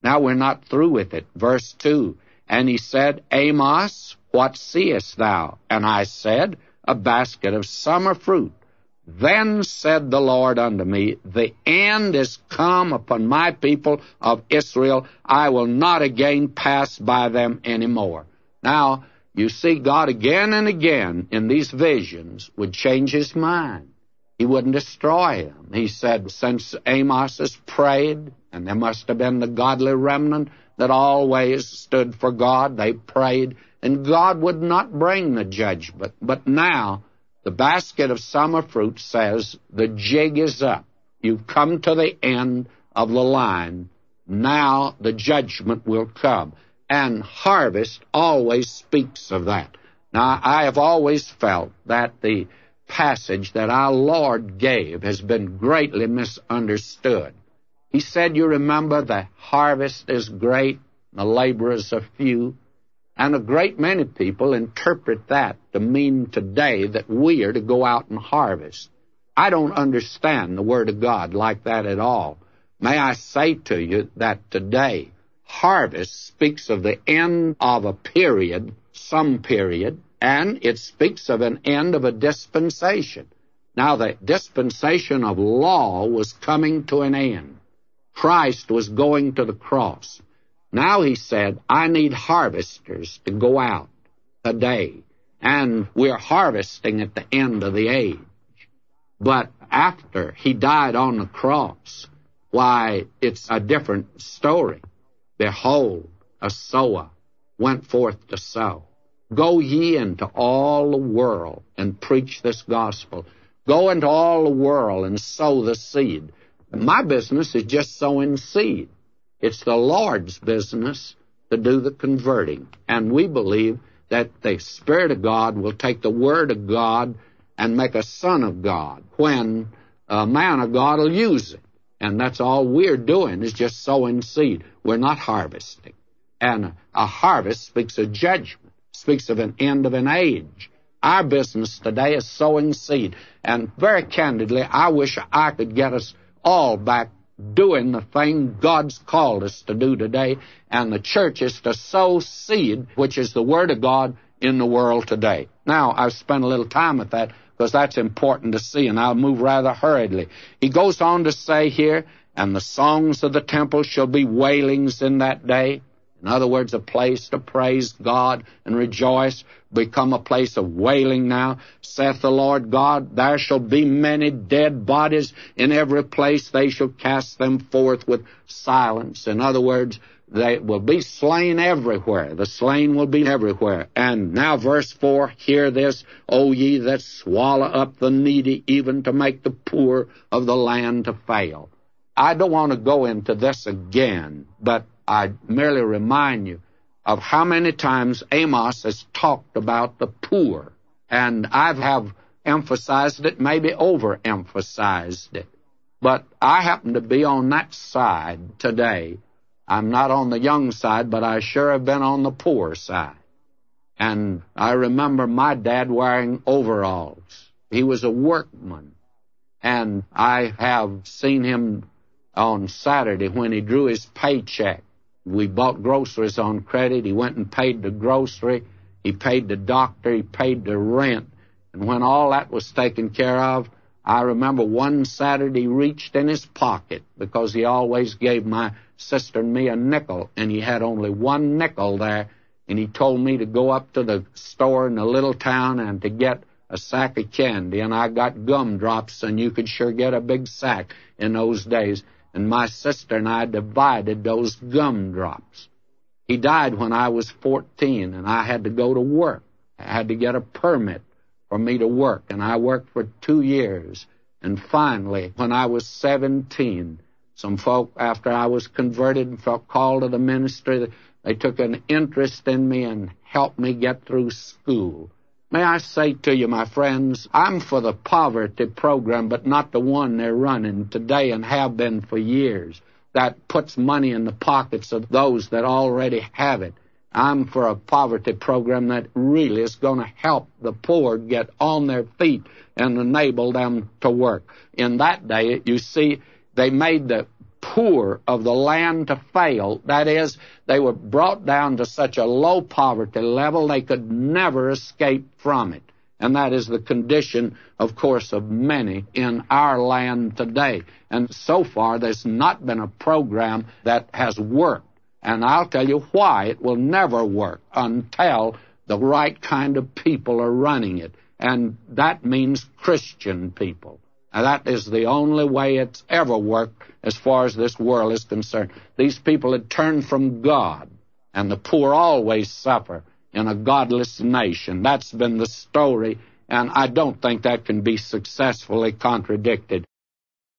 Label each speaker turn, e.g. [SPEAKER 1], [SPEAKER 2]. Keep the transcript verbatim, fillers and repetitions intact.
[SPEAKER 1] Now we're not through with it. Verse two, and he said, Amos, what seest thou? And I said, a basket of summer fruit. Then said the Lord unto me, the end is come upon my people of Israel. I will not again pass by them any more. Now, you see, God again and again in these visions would change his mind. He wouldn't destroy them. He said, since Amos has prayed, and there must have been the godly remnant that always stood for God, they prayed, and God would not bring the judgment. But now, the basket of summer fruit says, the jig is up. You've come to the end of the line. Now the judgment will come. And harvest always speaks of that. Now, I have always felt that the passage that our Lord gave has been greatly misunderstood. He said, you remember, the harvest is great, the laborers are few. And a great many people interpret that to mean today that we are to go out and harvest. I don't understand the Word of God like that at all. May I say to you that today, harvest speaks of the end of a period, some period, and it speaks of an end of a dispensation. Now, the dispensation of law was coming to an end. Christ was going to the cross. Now he said, I need harvesters to go out today. And we're harvesting at the end of the age. But after he died on the cross, why, it's a different story. Behold, a sower went forth to sow. Go ye into all the world and preach this gospel. Go into all the world and sow the seed. My business is just sowing seed. It's the Lord's business to do the converting. And we believe that the Spirit of God will take the Word of God and make a son of God when a man of God will use it. And that's all we're doing is just sowing seed. We're not harvesting. And a harvest speaks of judgment, speaks of an end of an age. Our business today is sowing seed. And very candidly, I wish I could get us all back doing the thing God's called us to do today, and the church is to sow seed, which is the Word of God in the world today. Now, I've spent a little time with that because that's important to see, and I'll move rather hurriedly. He goes on to say here, and the songs of the temple shall be wailings in that day. In other words, a place to praise God and rejoice, become a place of wailing now. Saith the Lord God, there shall be many dead bodies in every place. They shall cast them forth with silence. In other words, they will be slain everywhere. The slain will be everywhere. And now verse four, hear this, O ye that swallow up the needy, even to make the poor of the land to fail. I don't want to go into this again, but I merely remind you of how many times Amos has talked about the poor. And I have emphasized it, maybe overemphasized it. But I happen to be on that side today. I'm not on the young side, but I sure have been on the poor side. And I remember my dad wearing overalls. He was a workman. And I have seen him on Saturday when he drew his paycheck. We bought groceries on credit. He went and paid the grocery. He paid the doctor. He paid the rent. And when all that was taken care of, I remember one Saturday he reached in his pocket because he always gave my sister and me a nickel, and he had only one nickel there, and he told me to go up to the store in the little town and to get a sack of candy, and I got gumdrops, and you could sure get a big sack in those days. And my sister and I divided those gumdrops. He died when I was fourteen, and I had to go to work. I had to get a permit for me to work, and I worked for two years. And finally, when I was seventeen, some folk, after I was converted and felt called to the ministry, they took an interest in me and helped me get through school. May I say to you, my friends, I'm for the poverty program, but not the one they're running today and have been for years. That puts money in the pockets of those that already have it. I'm for a poverty program that really is going to help the poor get on their feet and enable them to work. In that day, you see, they made the poor of the land to fail. That is, they were brought down to such a low poverty level they could never escape from it. And that is the condition, of course, of many in our land today. And so far, there's not been a program that has worked. And I'll tell you why it will never work until the right kind of people are running it. And that means Christian people. And that is the only way it's ever worked as far as this world is concerned. These people had turned from God, and the poor always suffer in a godless nation. That's been the story, and I don't think that can be successfully contradicted.